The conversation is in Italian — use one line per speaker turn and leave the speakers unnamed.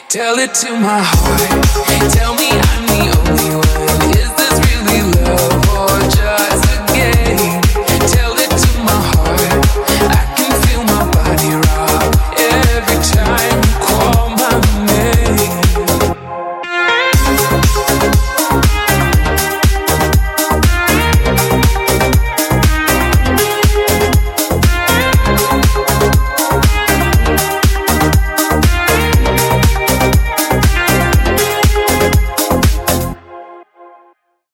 Tell it to my heart. Tell me I'm the only one.